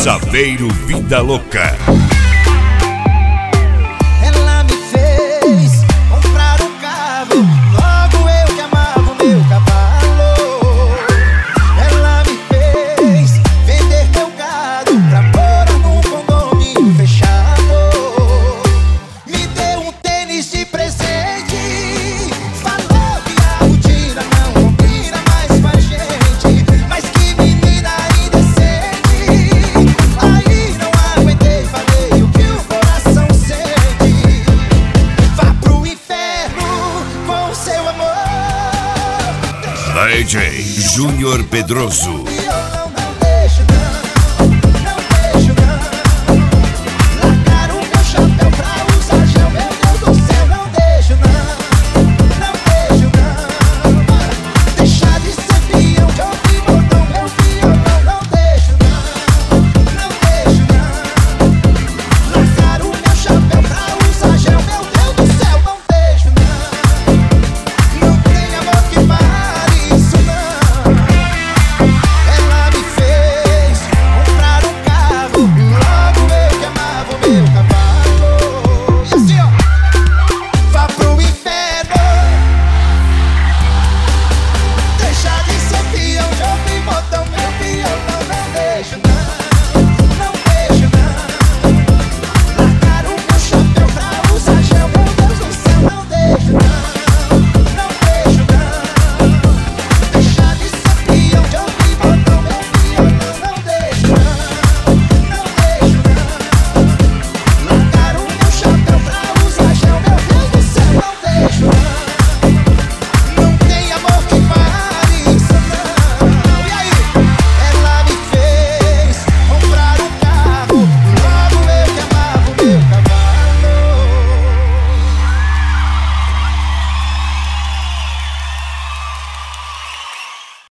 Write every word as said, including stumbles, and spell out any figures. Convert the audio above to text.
Saveiro Vida Louca. Ela me fez comprar um carro, logo eu que amava o meu cavalo. Ela me fez vender meu gado pra morar num condomínio fechado. Me deu um tênis de presente, falou que a rotina não combina mais com a gente. Mas que menina indecente, aí não aguentei, falei o que o coração sente. Vá pro inferno com seu amor. D J Júnior Pedroso.